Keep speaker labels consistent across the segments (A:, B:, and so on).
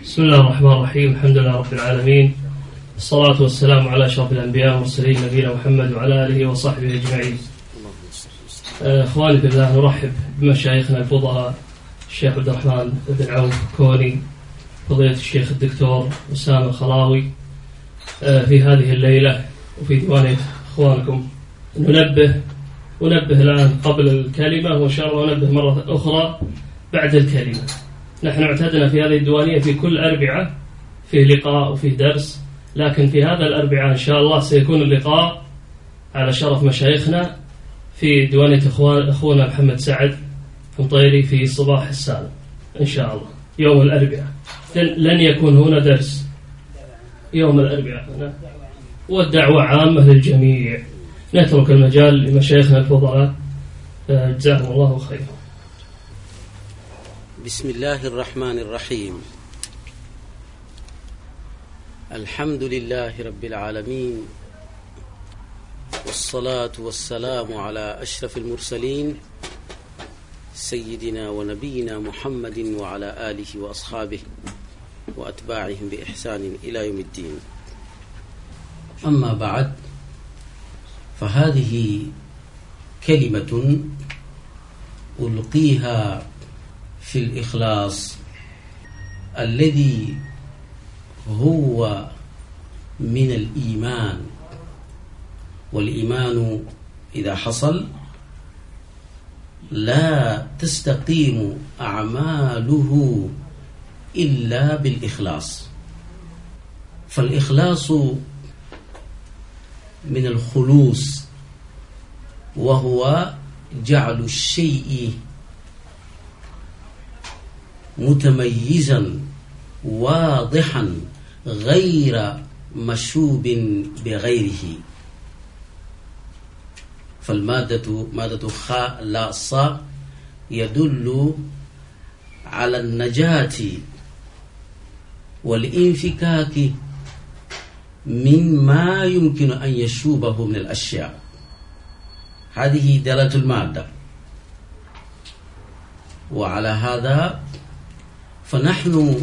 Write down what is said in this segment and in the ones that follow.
A: بسم الله الرحمن الرحيم. الحمد لله رب العالمين، الصلاة والسلام على أشرف الأنبياء والمرسلين نبينا محمد وعلى آله وصحبه أجمعين. إخواني في الله، نرحب بمشايخنا الفضلاء الشيخ عبد الرحمن بن عوف كوني، فضيلة الشيخ الدكتور أسامة الخلاوي في هذه الليلة وفي ديوان إخوانكم. ننبه الآن قبل الكلمة، وإن شاء الله ننبه مرة أخرى بعد الكلمة. نحن اعتدنا في هذه الديوانية في كل أربعة فيه لقاء وفيه درس، لكن في هذا الأربعاء إن شاء الله سيكون اللقاء على شرف مشايخنا في ديوانية أخونا محمد سعد مطيري في صباح السالم إن شاء الله يوم الأربعاء. لن يكون هنا درس يوم الأربعاء، والدعوة عامة للجميع. نترك المجال لمشايخنا الفضلاء، جزاهم الله خيرا.
B: بسم الله الرحمن الرحيم. الحمد لله رب العالمين، والصلاة والسلام على أشرف المرسلين سيدنا ونبينا محمد وعلى آله وأصحابه وأتباعهم بإحسان إلى يوم الدين. أما بعد، فهذه كلمة ألقيها في الإخلاص الذي هو من الإيمان، والإيمان إذا حصل لا تستقيم أعماله إلا بالإخلاص. فالإخلاص من الخلوص، وهو جعل الشيء متميزا واضحا غير مشوب بغيره. مادة خالصة يدل على النجاة والانفكاك مما يمكن أن يشوبه من الأشياء. هذه دلالة المادة. وعلى هذا فنحن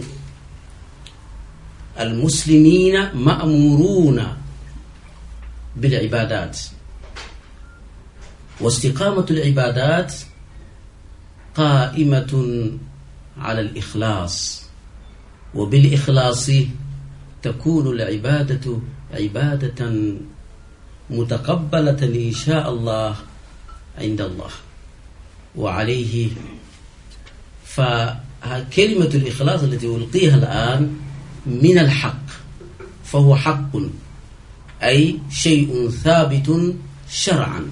B: المسلمين مأمورون بالعبادات، واستقامة العبادات قائمة على الإخلاص، وبالإخلاص تكون العبادة عبادة متقبلة إن شاء الله عند الله. وعليه فكلمة الإخلاص التي ألقيها الآن من الحق، فهو حق أي شيء ثابت شرعا،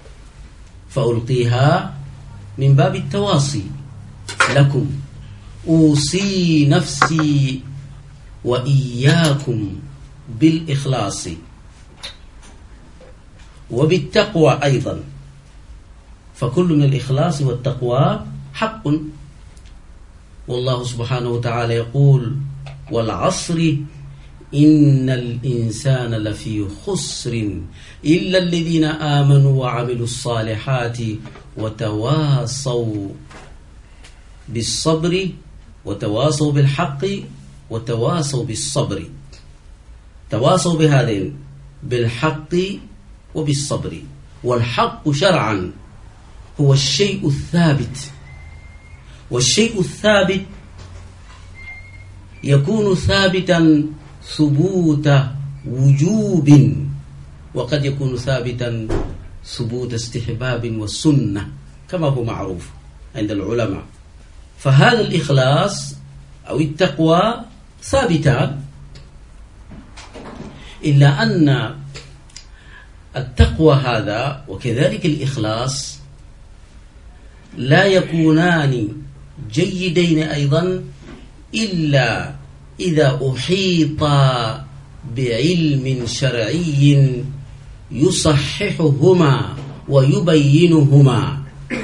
B: فألقيها من باب التواصي لكم. أوصي نفسي وإياكم بالإخلاص وبالتقوى أيضا، فكل من الإخلاص والتقوى حق. والله سبحانه وتعالى يقول: والعصر إن الإنسان لفي خسر إلا الذين آمنوا وعملوا الصالحات وتواصوا بالصبر وتواصوا بالحق وتواصوا بالصبر. تواصوا بهذين، بالحق وبالصبر. والحق شرعا هو الشيء الثابت، والشيء الثابت يكون ثابتا ثبوت وجوب، وقد يكون ثابتا ثبوت استحباب والسنة كما هو معروف عند العلماء. فهذا الإخلاص أو التقوى ثابتان، إلا أن التقوى هذا وكذلك الإخلاص لا يكونان جيدين أيضا إلا إذا أحيط بعلم شرعي يصححهما ويبينهما،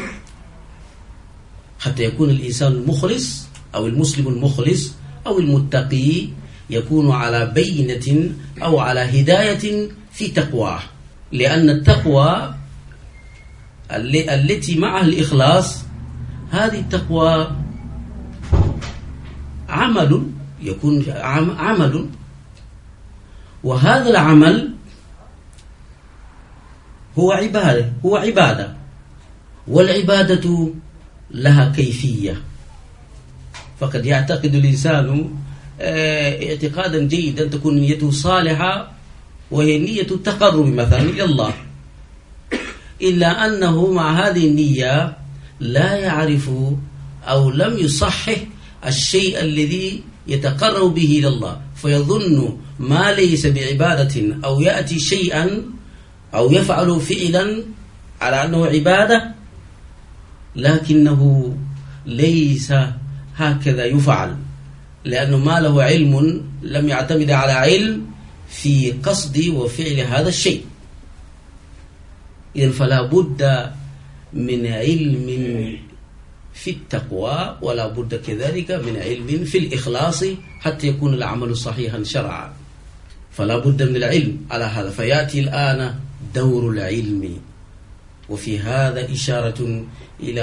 B: حتى يكون الإنسان المخلص أو المسلم المخلص أو المتقي يكون على بينة أو على هداية في تقواه. لأن التقوى التي معها الإخلاص، هذه التقوى عمل يكون عمل، وهذا العمل هو عبادة، والعبادة لها كيفية. فقد يعتقد الإنسان اعتقادا جيدا تكون نيته صالحة وهي نية التقرب مثلا إلى الله، إلا أنه مع هذه النية لا يعرف أو لم يصحح الشيء الذي يتقرب به إلى الله، فيظن ما ليس بعبادة أو يأتي شيئا أو يفعل فعلا على أنه عبادة، لكنه ليس هكذا يفعل، لأنه ما له علم، لم يعتمد على علم في قصد وفعل هذا الشيء. إذن فلا بد من علم في التقوى، ولا بد كذلك من علم في الإخلاص حتى يكون العمل صحيحا شرعا. فلا بد من العلم على هذا. فيأتي الآن دور العلم، وفي هذا إشارة إلى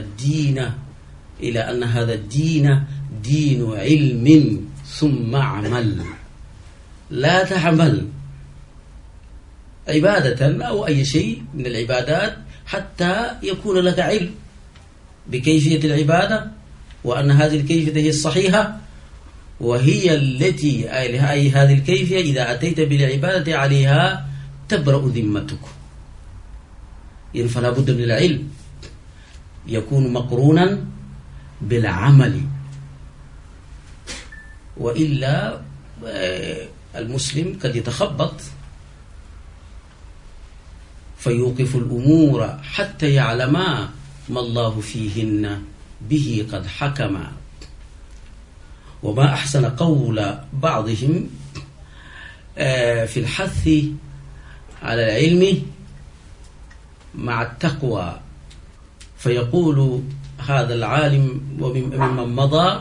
B: أن هذا الدين دين علم ثم عمل. لا تعمل عبادة أو أي شيء من العبادات حتى يكون لك علم بكيفية العبادة، وأن هذه الكيفية هي الصحيحة، وهي التي أي هذه الكيفية إذا أتيت بالعبادة عليها تبرأ ذمتك. إذن فلا بد من العلم يكون مقرونا بالعمل، وإلا المسلم قد يتخبط فيوقف الأمور حتى يعلم ما الله فيهن به قد حكم. وما أحسن قول بعضهم في الحث على العلم مع التقوى، فيقول هذا العالم وممن مضى: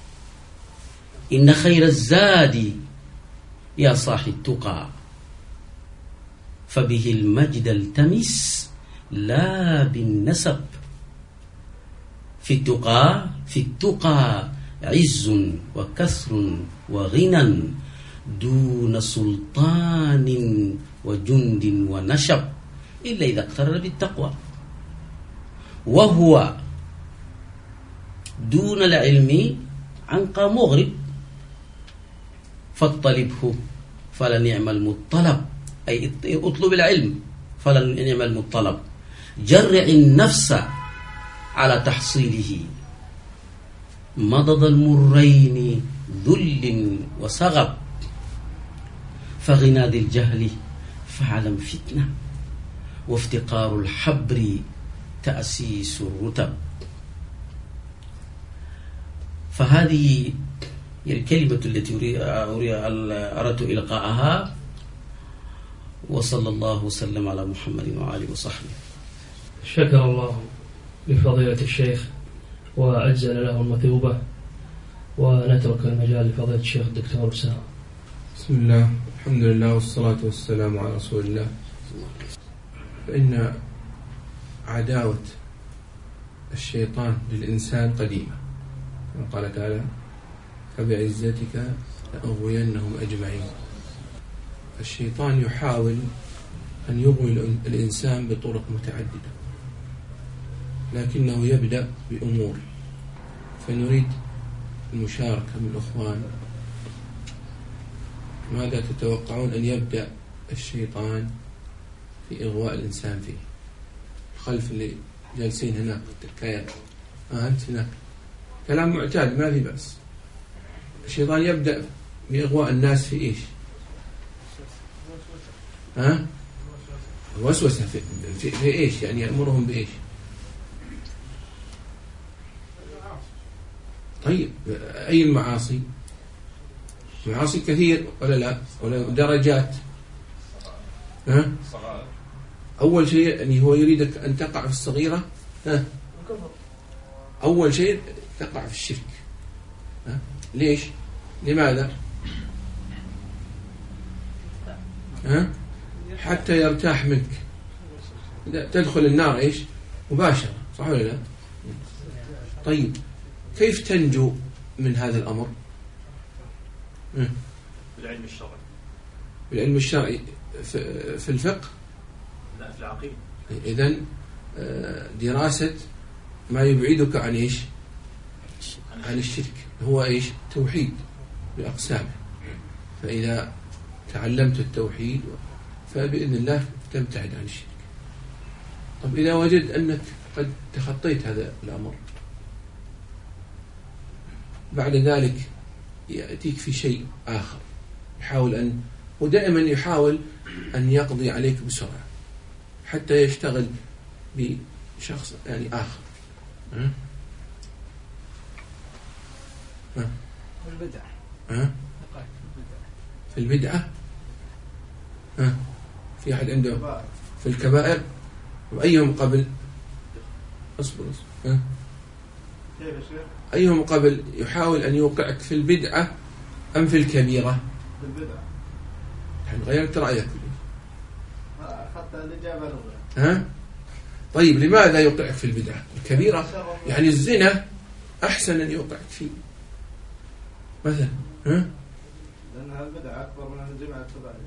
B: إن خير الزاد يا صاحي التقى، فبه المجد التمس لا بالنسب. في التقى عز وكسر وغنى دون سلطان وجند ونشب، إلا إذا اقترن بالتقوى. وهو دون العلم عنقى مغرب، فاطلبه فلنعم المطلب، أي اطلب العلم فلنعم المطلب. جرع النفس على تحصيله، مضض المرين ذل وصغب، فغنى ذي الجهل فعلم فتنة، وافتقار الحبر تأسيس الرتب. فهذه الكلمة التي أردت إلقاءها، وصلى الله وسلم على محمد وآله وصحبه.
A: شكر الله لفضيلة الشيخ وأجزل له المثوبة، ونترك المجال لفضيلة الشيخ الدكتور أسامة.
C: بسم الله، الحمد لله، والصلاة والسلام على رسول الله. فإن عداوة الشيطان للإنسان قديمة، كما قال تعالى: فبعزتك لأغوينهم أجمعين. الشيطان يحاول أن يغوي الإنسان بطرق متعددة، لكنه يبدأ بأمور، فنريد المشاركة من الأخوان. ماذا تتوقعون أن يبدأ الشيطان في إغواء الإنسان فيه؟ خلف اللي جالسين هناك التكايات، أنت هناك، كلام معتاد ما في بأس. الشيطان يبدأ بإغواء الناس في إيش؟ الوسوسة في إيش؟ يعني يأمرهم بإيش؟ طيب، أي المعاصي؟ معاصي كثير ولا لا؟ ولا درجات؟ أول شيء يعني هو يريدك أن تقع في الصغيرة، أول شيء تقع في الشرك. ليش؟ لماذا؟ حتى يرتاح منك، تدخل النار إيش؟ مباشرة، صح ولا لا؟ طيب، كيف تنجو من هذا الأمر؟
D: بالعلم الشرعي.
C: بالعلم الشرعي في الفقه؟
D: لا، في العقيدة.
C: إذن دراسة ما يبعدك عن إيش؟ عن الشرك. هو إيش؟ توحيد بأقسامه. فإذا تعلمت التوحيد فبإذن الله تبتعد عن الشرك. طب إذا وجد أنك قد تخطيت هذا الأمر، بعد ذلك يأتيك في شيء آخر، يحاول ودائما يحاول أن يقضي عليك بسرعة حتى يشتغل بشخص يعني آخر. في البدعة في أحد عنده في الكبائر؟ وأيهم قبل؟ أصبر أيهم قبل يحاول أن يوقعك في البدعة أم في الكبيرة؟
E: في البدعة.
C: يعني غيرت رأيك
E: حتى الإجابة الأولى.
C: طيب لماذا يوقعك في البدعة الكبيرة؟ يعني الزنا أحسن أن يوقعك فيه مثلا.
E: لأنها البدعة أكبر من الجمع الفواحش.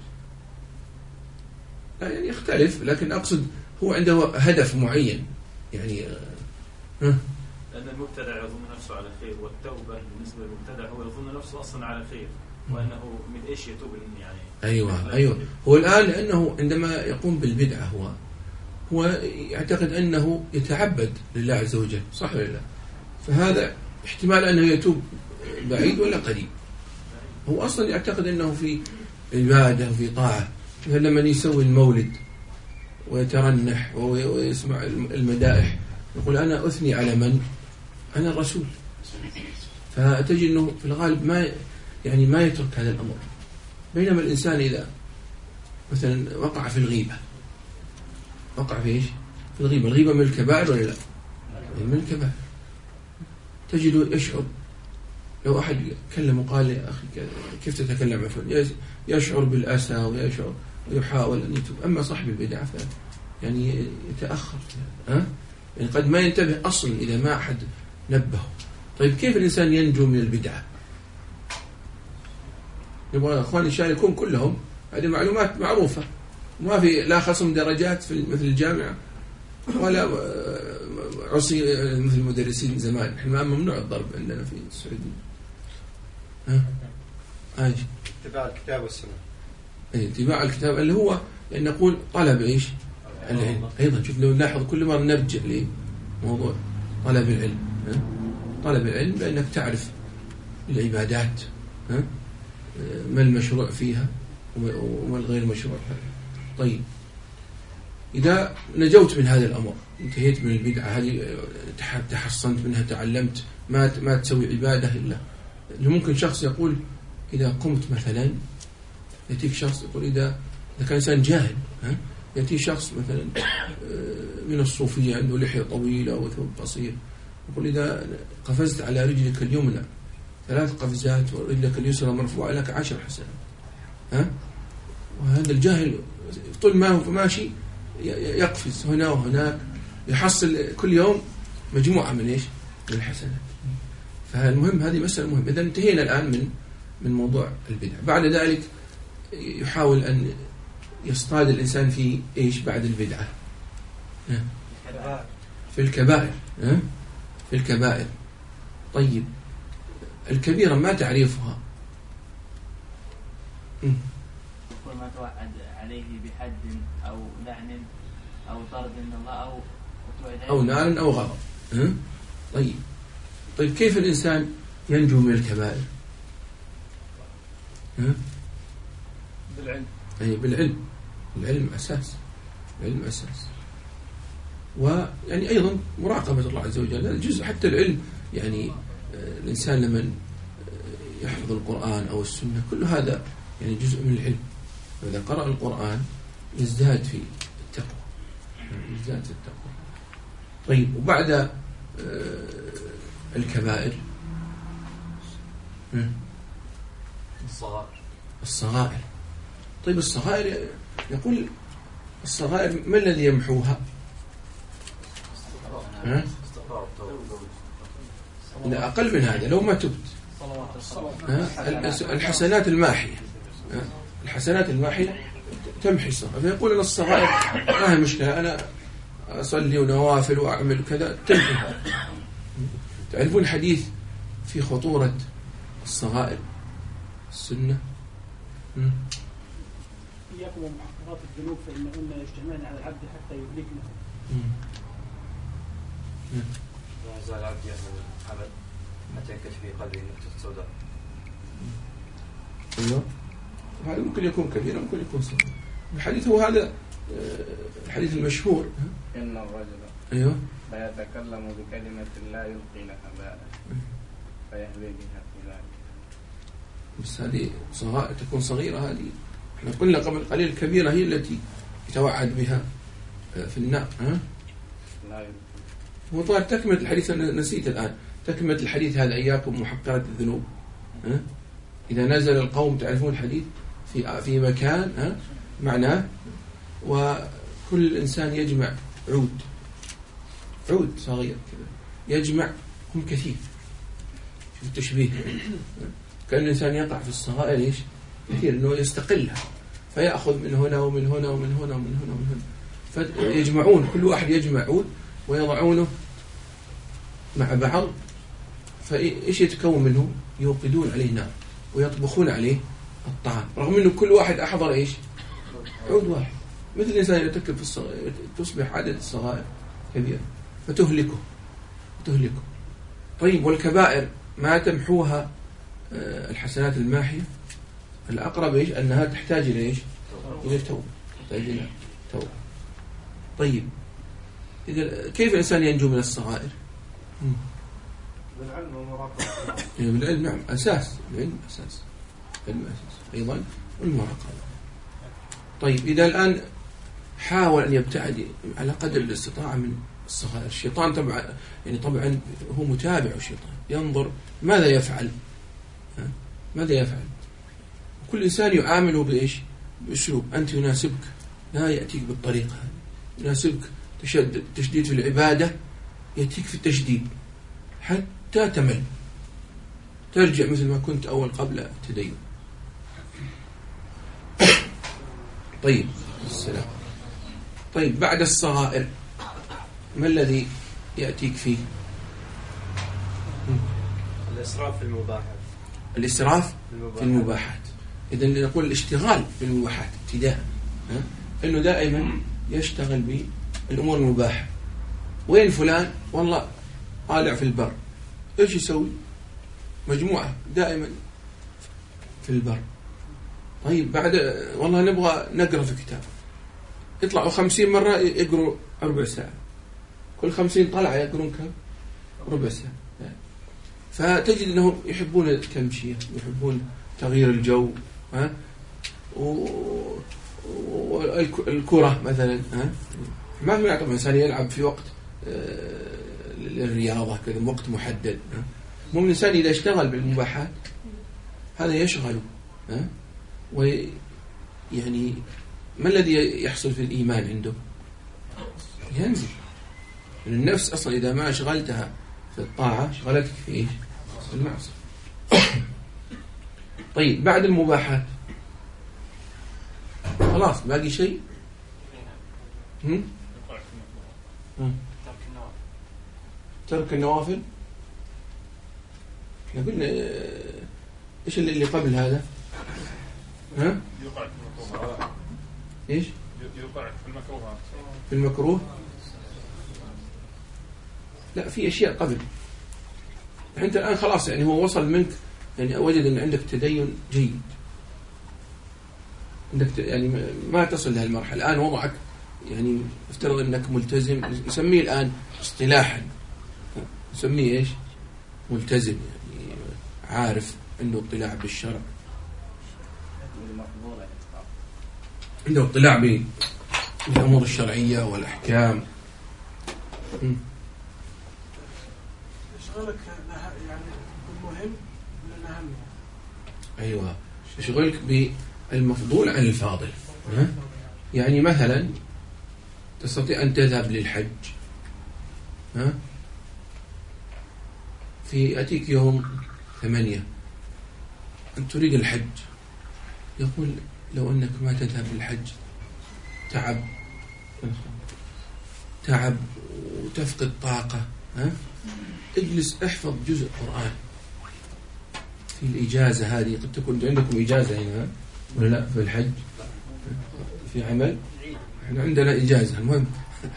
C: لا يعني يختلف، لكن أقصد هو عنده هدف معين يعني.
D: لأن المبتدع يظن نفسه على خير، والتوبة بالنسبة للمبتدع هو يظن نفسه أصلا على خير، وأنه من إيش يتوب يعني.
C: أيوة. هو الآن لأنه عندما يقوم بالبدعة هو يعتقد أنه يتعبد لله عز وجل، صح ولا لا؟ فهذا احتمال أنه يتوب بعيد ولا قريب. هو أصلا يعتقد أنه في عبادة وفي طاعة. فلما يسوي المولد ويترنح ويسمع المدائح يقول أنا أثني على من؟ أنا الرسول. فتجد أنه في الغالب ما يترك هذا الأمر. بينما الإنسان إذا مثلا وقع في الغيبة، وقع في إيش؟ في الغيبة من الكبائر ولا لا؟ من الكبائر. تجده يشعر، لو أحد كلم وقال يا أخي كيف تتكلم عن فلان، يشعر بالأسى ويشعر ويحاول أن يتوب. أما صاحب البدعة يعني يتأخر، يعني قد ما ينتبه أصلا إذا ما أحد نبهه. طيب كيف الإنسان ينجو من البدعة؟ نبغى أخواني يشاركون كلهم، هذه معلومات معروفة، ما في لا خصم درجات في مثل الجامعة ولا عصي مثل المدرسين زمان. إحنا ممنوع الضرب عندنا في السعودية.
E: اتباع الكتاب والسنة.
C: اتباع الكتاب اللي هو يعني نقول طلب إيش؟ العلم. أيضا شوف لو نلاحظ كل مرة نرجع لموضوع طلب العلم. طلب العلم بأنك تعرف العبادات، ما المشروع فيها وما الغير مشروع. طيب إذا نجوت من هذا الأمر، انتهيت من البدعة هذه، تحصنت منها، تعلمت ما تسوي عبادة إلا ممكن شخص يقول إذا قمت مثلا، يأتيك شخص يقول إذا كان إنسان جاهل، يأتي شخص مثلا من الصوفية عنده لحية طويلة وثوب قصير، يقول إذا قفزت على رجلك اليمنى 3 قفزات ورجلك اليسرى مرفوعة لك 10 حسنات. وهذا الجاهل طول ما هو ماشي يقفز هنا وهناك، يحصل كل يوم مجموعة من إيش؟ من الحسنات. فالمهم هذه مسألة مهمة. إذا انتهينا الآن من موضوع البدع. بعد ذلك يحاول أن يصطاد الإنسان في إيش بعد البدعة؟ في الكبائر. في الكبائر. طيب الكبيرة ما تعريفها؟
F: ما توعد عليه بحد أو لعن أو طرد من الله أو
C: نار أو غضب. طيب كيف الإنسان ينجو من الكبائر؟
E: بالعلم.
C: أي بالعلم. العلم أساس. العلم أساس. ويعني أيضا مراقبة الله عز وجل الجزء. حتى العلم يعني الإنسان لمن يحفظ القرآن أو السنة كل هذا يعني جزء من العلم. وإذا قرأ القرآن يزداد في التقوى. يزداد في التقوى. طيب وبعد الكبائر الصغائر. طيب الصغائر يقول الصغائر ما الذي يمحوها؟ لا أقل من هذا لو ما تبت. الحسنات الماحية، الحسنات الماحية تمحي الصغائر. فيقول أن الصغائر ما هي مشكلة، أنا أصلي ونوافل وأعمل كذا تمحي. تعرفون حديث في خطورة الصغائر السنة؟
G: إياكم ومحققات الذنوب فإنهن يجتمعن على العبد حتى يهلكنه.
H: لا يزال العبد يعمل العمل حتى ينكشف في قلبه نقطة سوداء.
C: أيوه، هذا ممكن يكون كبير ممكن يكون صغير. الحديث هو هذا الحديث المشهور.
E: إن الرجل
C: أيوه
E: لا يتكلم بكلمة لا يلقي لها بالا فيهوي بها في ذلك.
C: بس هذه تكون صغيرة. هذه احنا قلنا قبل قليل الكبيرة هي التي يتوعد بها في النار.
E: لا يلقي.
C: وطبعا تكملة الحديث أنا نسيت الآن تكملة الحديث هذا إياكم محقرات الذنوب. إذا نزل القوم تعرفون الحديث في مكان معناه وكل إنسان يجمع عود صغير كذا يجمع هم كثير. في التشبيه كأن الإنسان يقع في الصغائر إيش كثير إنه يستقلها فيأخذ من هنا ومن هنا ومن هنا ومن هنا ومن هنا فيجمعون كل واحد يجمع عود ويضعونه مع بعض. فإيش يتكون منه؟ يوقدون عليه نار ويطبخون عليه الطعام رغم أنه كل واحد أحضر إيش عود واحد. مثل الإنسان يتكل في الصغائر تصبح عدد الصغائر كبيرة فتهلكه. طيب والكبائر ما تمحوها الحسنات الماحية؟ الأقرب إيش أنها تحتاج إلى إيش إلى التوبة. طيب إذا كيف الإنسان ينجو من الصغائر؟
E: بالعلم والمراقبة.
C: بالعلم نعم أساس العلم أساس أيضا والمراقبة. طيب إذا الآن حاول أن يبتعد على قدر الاستطاعة من الصغائر. الشيطان طبعا هو متابع. الشيطان ينظر ماذا يفعل كل إنسان يعامله بإيش بأسلوب أنت يناسبك لا يأتيك بالطريقة هذه. يناسبك تشديد في العبادة يأتيك في التشديد حتى تمل ترجع مثل ما كنت أول قبل التدين. طيب السلام. طيب بعد الصغائر ما الذي يأتيك فيه؟
H: الإسراف في المباحات.
C: الإسراف في المباحات. إذن نقول الاشتغال بالمباحات ابتداء إنه دائما يشتغل بالأمور المباحة. وين فلان؟ والله طالع في البر. إيش يسوي؟ مجموعة دائما في البر. طيب بعد والله نبغى نقرأ في كتاب يطلعوا 50 مرة يقروا ربع ساعة. كل 50 طلع يقرون كم؟ ربع ساعة. فتجد أنهم يحبون التمشية يحبون تغيير الجو والكرة مثلا ما في طبعا إنسان يلعب في وقت الرياضة كذا وقت محدد. مو الإنسان إذا اشتغل بالمباحات هذا يشغله ويعني ما الذي يحصل في الإيمان عنده؟ ينزل. النفس أصلا إذا ما أشغلتها في الطاعة شغلتك في إيش؟ في المعصية. طيب بعد المباحات خلاص باقي شيء؟ ترك النوافل. احنا قلنا ايش اللي قبل هذا؟ ايش؟
I: يوقع في المكروهات.
C: في المكروه؟ لا في اشياء قبل. انت الان خلاص يعني هو وصل منك يعني وجد ان عندك تدين جيد. عندك يعني ما تصل لهالمرحله. الان وضعك يعني افترض انك ملتزم نسميه الان اصطلاحا نسميه ايش؟ ملتزم يعني عارف عنده اطلاع بالشرع عنده اطلاع بالامور الشرعيه والاحكام.
G: يشغلك يعني المهم من الاهم.
C: ايوه يشغلك بالمفضول عن الفاضل. يعني مثلا تستطيع ان تذهب للحج في أتيك يوم 8 أن تريد الحج، يقول لو أنك ما تذهب للحج تعب وتفقد طاقة، اجلس احفظ جزء قرآن في الإجازة هذه. قد تكون عندكم إجازة هنا ولا لا في الحج؟ في عمل، احنا عندنا إجازة. المهم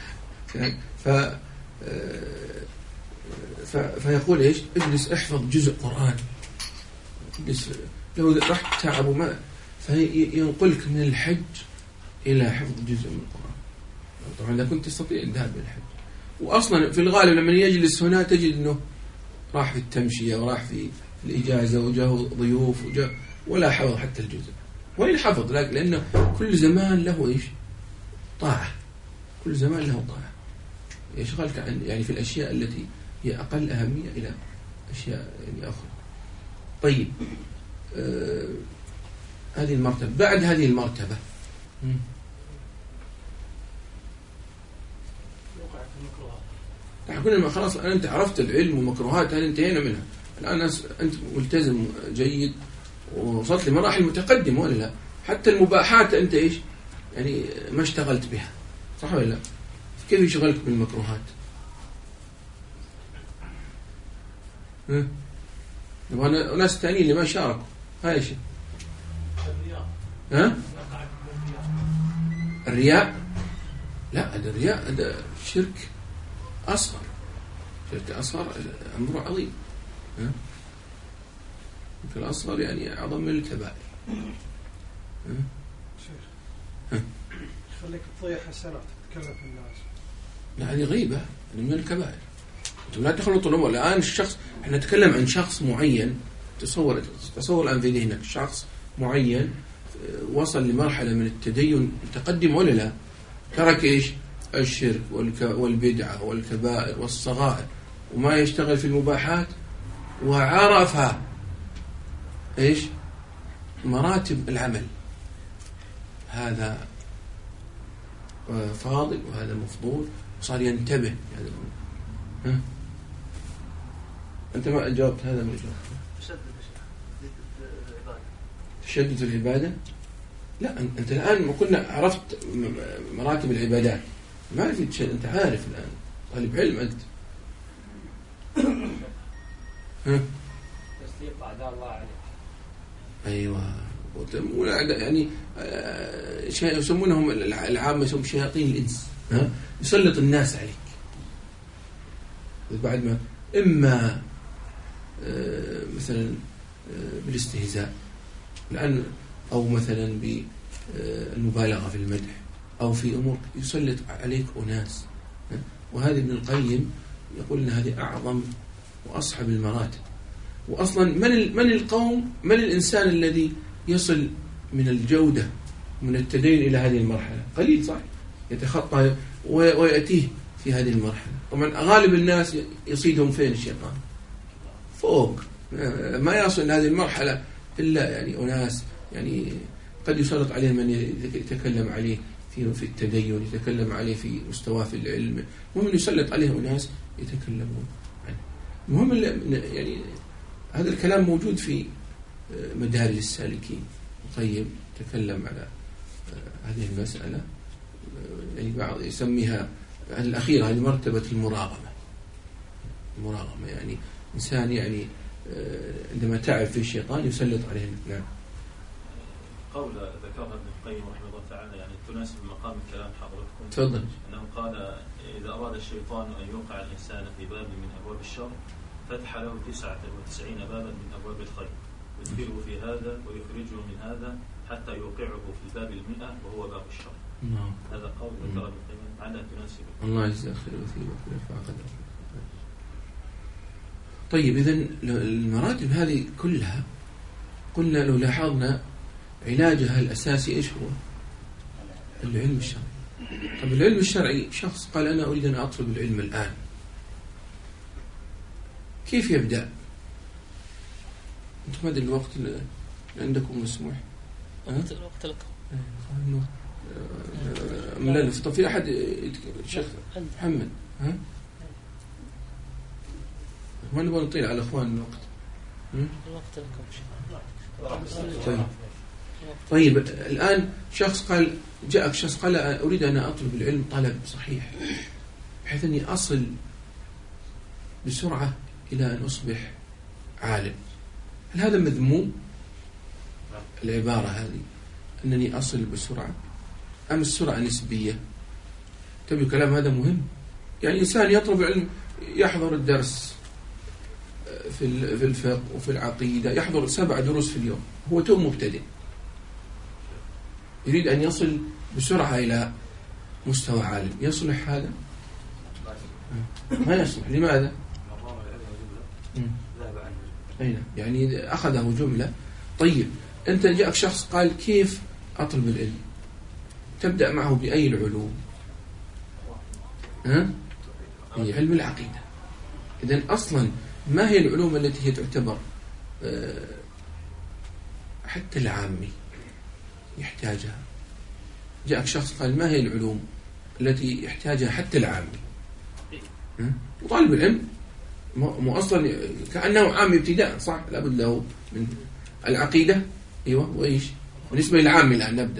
C: فيقول إيش؟ اجلس احفظ جزء قرآن. اجلس لو رحت تعب وما، فينقلك من الحج إلى حفظ جزء من القرآن. طبعا إذا كنت تستطيع الذهاب إلى الحج. وأصلا في الغالب لما يجلس هنا تجد أنه راح في التمشية وراح في الإجازة وجاءه ضيوف ولا حفظ حتى الجزء. وين حفظ؟ لأن كل زمان له إيش؟ طاعة. كل زمان له طاعة يشغلك عن يعني في الأشياء التي هي أقل أهمية إلى أشياء يعني أخرى. طيب هذه المرتبة. بعد هذه المرتبة قلنا خلاص الآن أنت عرفت العلم ومكروهات، هل انتهينا منها الآن؟ أنت ملتزم جيد ووصلت لمراحل متقدمة ولا لا؟ حتى المباحات أنت إيش يعني ما اشتغلت بها، صح ولا لا؟ كيف يشغلك بالمكروهات؟ نبغى ناس ثانيين اللي ما شاركوا. هاي شيء الرياء. لا هذا الرياء هذا شرك أصغر. شرك أصغر أمر عظيم. يمكن الأصغر يعني أعظم من الكبائر.
J: خليك تضيع حسنات تتكلم في الناس.
C: لا هذه غيبة من الكبائر. أنتم لا تخلطوا الأمور. الآن الشخص احنا نتكلم عن شخص معين. تصور الآن في ذهنك شخص معين وصل لمرحلة من التدين متقدم ولا لا؟ ترك إيش؟ الشرك والبدعة والكبائر والصغائر وما يشتغل في المباحات، وعرف إيش؟ مراتب العمل. هذا فاضل وهذا مفضول، وصار ينتبه هذا الأمر. أنت ما أجابت هذا من الجواب. تشدد العبادة. لا أنت الآن ما كنا عرفت مراتب العبادات، ما في شيء. أنت عارف الآن، طالب علم أنت.
E: تسليط أعداء الله عليك.
C: أيوة. يعني شيء يسمونهم العامة يسمون شياطين الإنس. يسلط الناس عليك بعد ما إما مثلا بالاستهزاء الآن، أو مثلا بالمبالغة في المدح، أو في أمور يسلط عليك أناس. وهذا ابن القيم يقول أن هذه أعظم وأصعب المراتب. وأصلا من القوم، من الإنسان الذي يصل من الجودة من التدين إلى هذه المرحلة؟ قليل صح، يتخطى ويأتيه في هذه المرحلة. طبعا غالب الناس يصيدهم فين الشيطان؟ فوق. ما يصل إلى هذه المرحلة إلا يعني أناس يعني قد يسلط عليه من يتكلم عليه في التدين، يتكلم عليه في مستواه في العلم، المهم يسلط عليه أناس يتكلمون عنه. المهم يعني هذا الكلام موجود في مدارج السالكين. طيب تكلم على هذه المسألة، يعني بعض يسميها الأخيرة هذه مرتبة المراغمة. المراغمة يعني إنسان يعني عندما تعب في الشيطان يسلط عليه. نعم.
D: قول ذكرها ابن القيم رحمه الله تعالى يعني تناسب مقام الكلام حضرتكم.
C: تفضل.
D: أنه قال إذا أراد الشيطان أن يوقع الإنسان في باب من أبواب الشر فتح له 99 بابا من أبواب الخير، يدخله في هذا ويخرجه من هذا حتى يوقعه في الباب 100 وهو باب الشر.
C: نعم.
D: هذا قول ذكر ابن القيم على تناسب.
C: الله يجزاه خير ويثيبه ويرفع قدره. طيب إذن المراتب هذه كلها قلنا لو لاحظنا علاجها الأساسي إيش هو؟ العلم الشرعي. طب العلم الشرعي شخص قال أنا أريد أن أطلب العلم الآن، كيف يبدأ؟ أنتم ماذا الوقت اللي عندكم مسموح؟
A: الوقت لكم.
C: لا طب في أحد شيخ محمد ما نبغى نطيل على أخوان الوقت.
A: الوقت لكم.
C: طيب الآن جاءك شخص قال أريد أن أطلب العلم طلب صحيح بحيث أني أصل بسرعة إلى أن أصبح عالم، هل هذا مذموم؟ العبارة هذه أنني أصل بسرعة أم السرعة نسبية؟ تبي الكلام هذا مهم. يعني إنسان يطلب العلم، يحضر الدرس في الفقه وفي العقيدة، يحضر 7 دروس في اليوم، هو تو مبتدئ، يريد أن يصل بسرعة إلى مستوى عالم، يصلح هذا؟ ما يصلح. لماذا؟ يعني أخذه جملة. طيب أنت جاءك شخص قال كيف أطلب العلم؟ تبدأ معه بأي العلوم؟ هي علم العقيدة. إذن أصلا ما هي العلوم التي هي تعتبر حتى العامي يحتاجها؟ جاءك شخص قال ما هي العلوم التي يحتاجها حتى العامي؟ وطالب العلم مو أصلا كأنه عامي ابتداء، صح؟ لابد له من العقيدة. أيوة، وإيش بالنسبة للعامي الآن نبدأ؟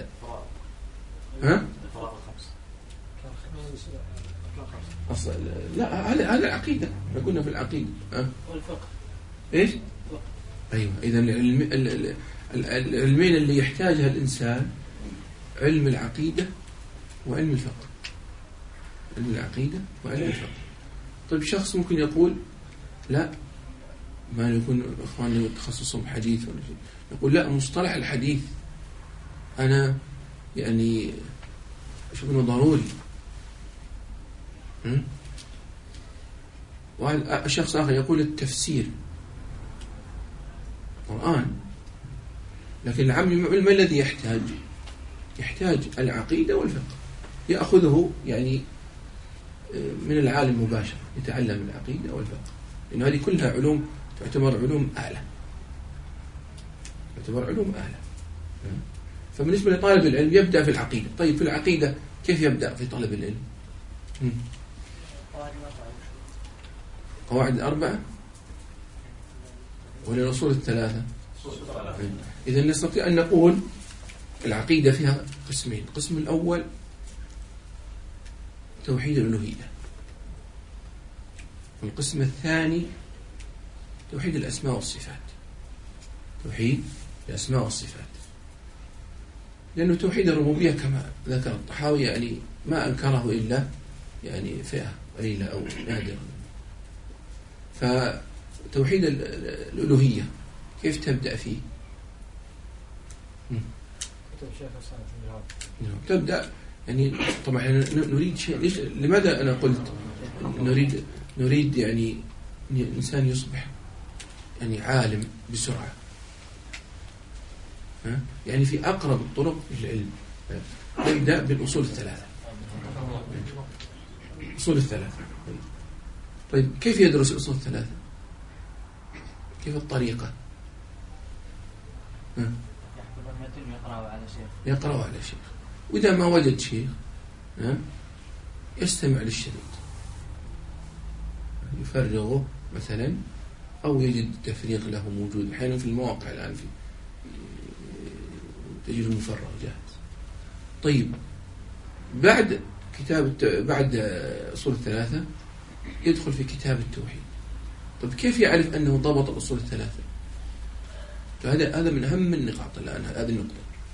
C: أصلا لا، هذا العقيدة، كنا في العقيدة.
G: والفقه
C: إيش؟ أيوة. إذا العلمين اللي يحتاجها الإنسان علم العقيدة وعلم الفقه. علم العقيدة وعلم الفقه. طيب شخص ممكن يقول لا، ما يكون إخواننا تخصصهم حديث ولا شيء، يقول لا، مصطلح الحديث أنا يعني أشوف إنه ضروري. وشخص آخر يقول التفسير القرآن. لكن العامي ما الذي يحتاج العقيدة والفقه، يأخذه يعني من العالم مباشرة، يتعلم العقيدة والفقه، لأن هذه كلها علوم تعتبر علوم أعلى. فبالنسبة لطالب العلم يبدأ في العقيدة. طيب في العقيدة كيف يبدأ في طلب العلم؟ قواعد 4 ولا الأصول 3؟ إذا نستطيع أن نقول العقيدة فيها قسمين. القسم الأول توحيد الألوهية، والقسم الثاني توحيد الأسماء والصفات. توحيد الأسماء والصفات، لأنه توحيد الربوبية كما ذكر الطحاوي يعني ما أنكره إلا يعني فئة قليلة أو نادرة. فتوحيد الألوهية كيف تبدأ فيه؟ تبدأ يعني طبعا نريد شيء. لماذا أنا قلت نريد يعني أن الإنسان يصبح يعني عالم بسرعة؟ يعني في أقرب الطرق للعلم نبدأ بالأصول 3. أصول 3. طيب كيف يدرس أصول 3؟ كيف الطريقة؟ يقرأ على شيخ، وإذا ما وجد شيخ يستمع للشريط، يفرغه مثلا، أو يجد تفريغ له موجود أحيانا في المواقع الآن تجد المفرغ جاهز. طيب بعد أصول 3 يدخل في كتاب التوحيد. طيب كيف يعرف أنه ضبط الأصول 3؟ هذا من أهم النقاط الآن، هذه النقطة.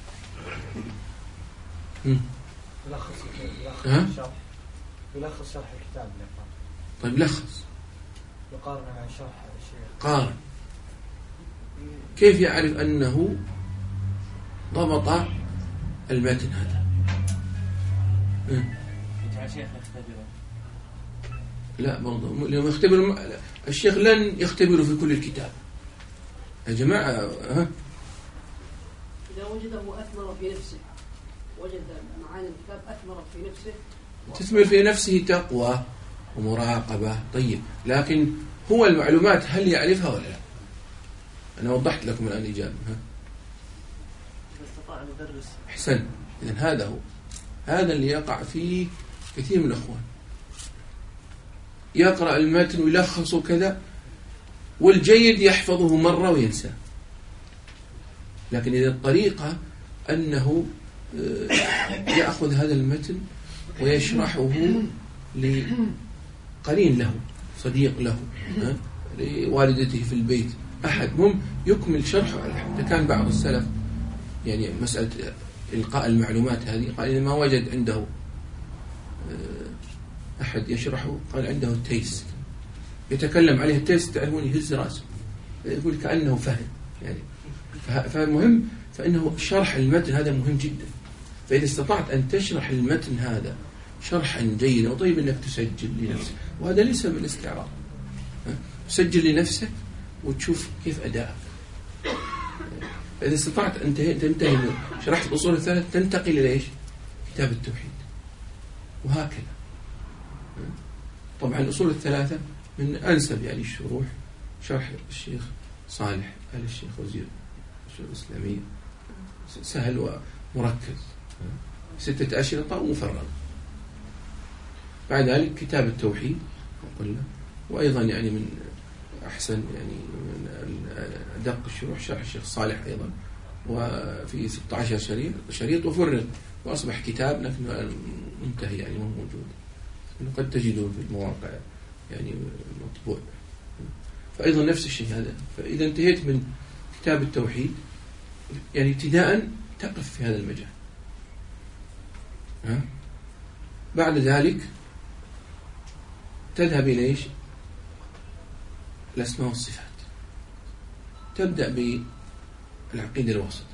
J: يلخص شرح الكتاب.
C: طيب لخص،
J: يقارن مع شرح الشيخ.
C: قارن. كيف يعرف أنه ضبط المتن هذا؟
F: يجعل شيخ يختبره.
C: لا برضه لما يختبر الشيخ لن يختبره في كل الكتاب يا جماعة.
K: إذا وجده أثمر في نفسه، وجد معاني الكتاب أثمر في نفسه،
C: تثمر في نفسه تقوى ومراقبة. طيب لكن هو المعلومات هل يعرفها ولا لا؟ أنا وضحت لكم الآن الإجابة. أحسن. إذن هذا اللي يقع فيه كثير من الأخوان، يقرأ المتن ويلخصه كذا، والجيد يحفظه مرة وينسى. لكن إذا الطريقة أنه يأخذ هذا المتن ويشرحه لقرين له، صديق له، لوالدته في البيت، أحد هم يكمل شرحه. حتى كان بعض السلف يعني مسألة إلقاء المعلومات هذه، قال إذا ما وجد عنده أحد يشرحه قال عنده التيس، يتكلم عليه التيس، تعرفون يهز رأسه، يقول كأنه فهم يعني. فالمهم فإنه شرح المتن هذا مهم جدا. فإذا استطعت أن تشرح المتن هذا شرحا جيدا، وطيب أنك تسجل لنفسك، وهذا ليس من الاستعراض، تسجل لنفسك وتشوف كيف أداءك. إذا استطعت أن تنتهي من شرحت الأصول الثلاث تنتقل إلى إيش؟ كتاب التوحيد، وهكذا. طبعا الأصول الثلاثة من أنسب يعني الشروح شرح الشيخ صالح آل الشيخ وزير الشؤون الإسلامية، سهل ومركز، 6 أشرطة ومفرغ. بعد ذلك كتاب التوحيد وقلنا، وأيضا يعني من أحسن يعني من أدق الشروح شرح الشيخ صالح أيضا، وفي 16 شريط وفرغ وأصبح كتاب لكنه منتهي يعني مو موجود، قد تجده في المواقع يعني مطبوع. فأيضا نفس الشيء هذا. فإذا انتهيت من كتاب التوحيد يعني ابتداء تقف في هذا المجال. بعد ذلك تذهب إلى إيش؟ الأسماء والصفات. تبدأ بالعقيدة الواسطية.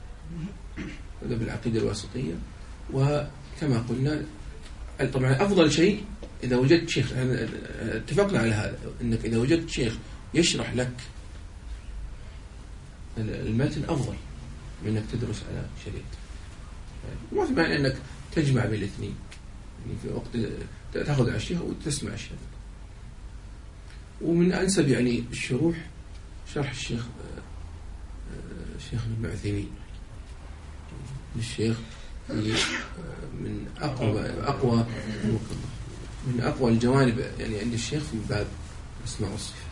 C: وكما قلنا طبعا أفضل شيء إذا وجدت شيخ، اتفقنا على هذا، أنك إذا وجدت شيخ يشرح لك المتن أفضل من أنك تدرس على شريط. ما معنى أنك تجمع بين الاثنين، يعني في وقت تأخذ على الشيخ وتسمع الشيخ. ومن أنسب يعني الشروح شرح الشيخ ابن عثيمين، الشيخ من أقوى الجوانب يعني عند الشيخ في باب الأسماء والصفات.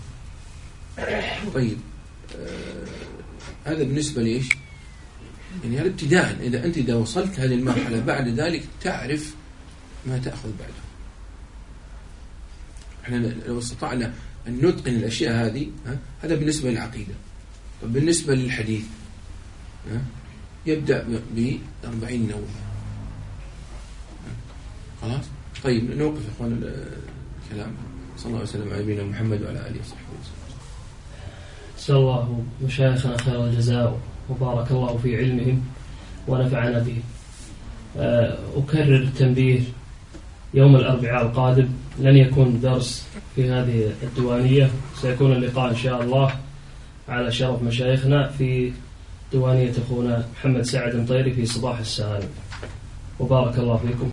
C: طيب هذا بالنسبة ليش؟ يعني هذا ابتداء. إذا وصلت هذه المرحلة بعد ذلك تعرف ما تأخذ بعده. احنا لو استطعنا أن نتقن الأشياء هذه، هذا بالنسبة للعقيدة. طب بالنسبة للحديث يبدأ ب40 نووي. خلاص. طيب نوقف يا اخوان الكلام. صلى الله عليه وسلم على نبينا محمد وعلى آله وصحبه وسلم.
A: جزا الله مشايخنا خير الجزاء وبارك الله في علمهم ونفعنا به. أكرر التنبيه، يوم الأربعاء القادم لن يكون درس في هذه الديوانية، سيكون اللقاء إن شاء الله على شرف مشايخنا في ديوانية أخونا محمد سعد مطيري في صباح السالم. وبارك الله فيكم.